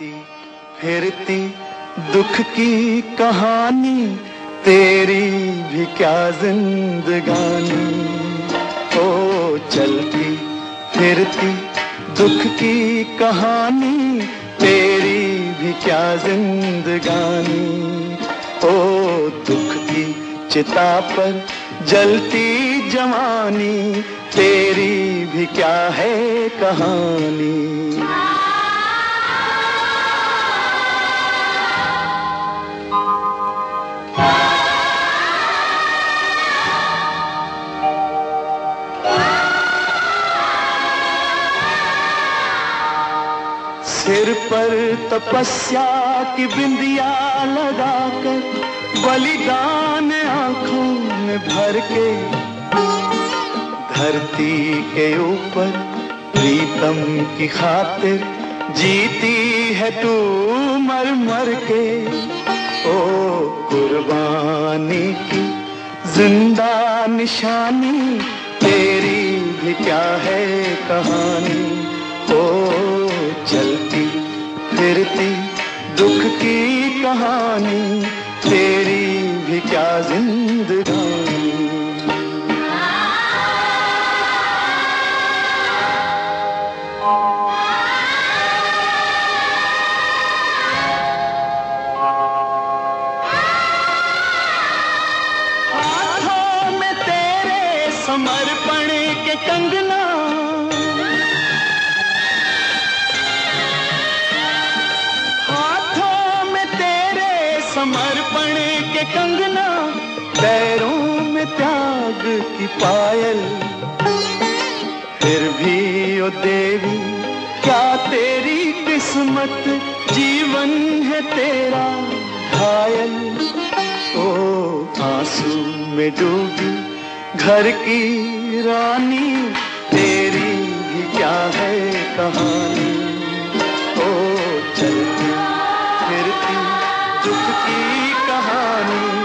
चलती फिरती दुख की कहानी, तेरी भी क्या जिंदगानी। ओ चलती फिरती दुख की कहानी, तेरी भी क्या जिंदगानी। ओ दुख की चिता पर जलती जवानी, तेरी भी क्या है कहानी। सिर पर तपस्या की बिंदिया लगाकर, बलिदान आंखों में भर के, धरती के ऊपर प्रीतम की खातिर जीती है तू मर मर के। ओ कुर्बानी की जिंदा निशानी, तेरी भी क्या है कहानी। ओ चलती फिरती दुख की कहानी, तेरी भी क्या जिंदगानी। हाथों में तेरे समर्पण के कंगना, समर्पण के कंगना, पैरों में त्याग की पायल। फिर भी ओ देवी क्या तेरी किस्मत, जीवन है तेरा घायल। ओ आंसू में डूबी घर की रानी, तेरी भी क्या है कहानी। ओ चलती फिरती दुख की कहानी,